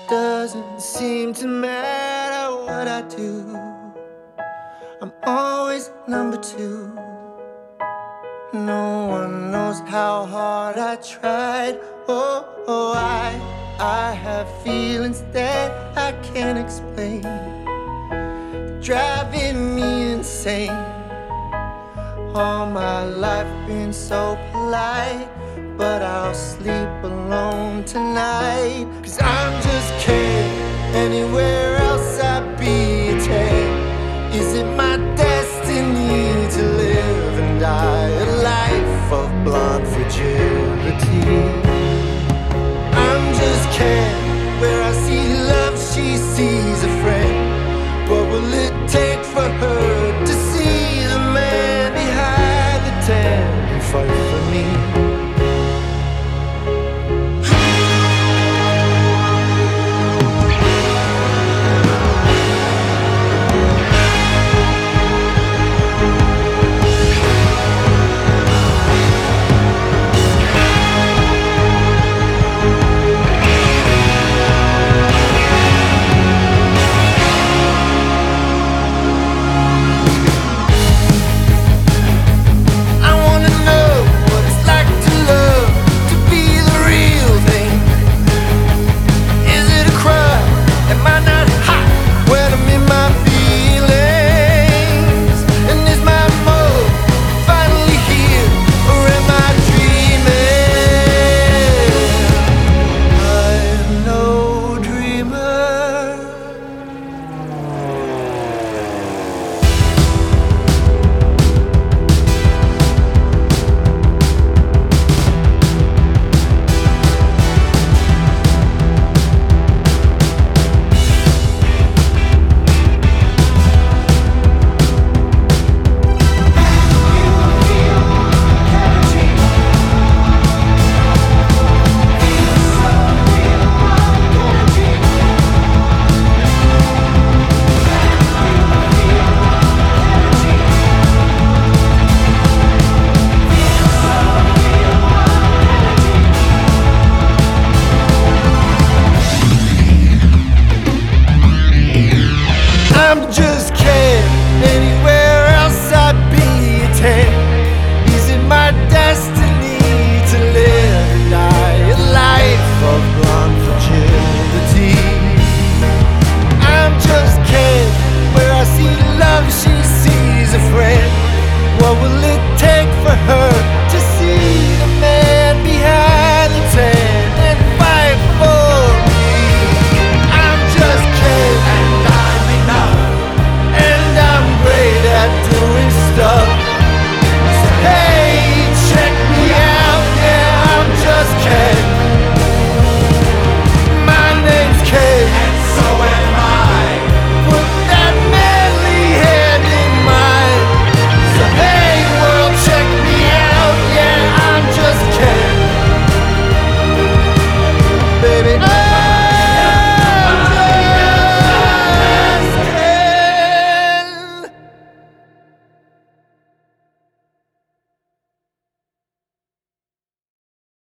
Doesn't seem to matter what I do, I'm always number two. No one knows how hard I tried. Oh, I have feelings that I can't explain, driving me insane. All my life been so polite, but I'll sleep alone tonight. 'Cause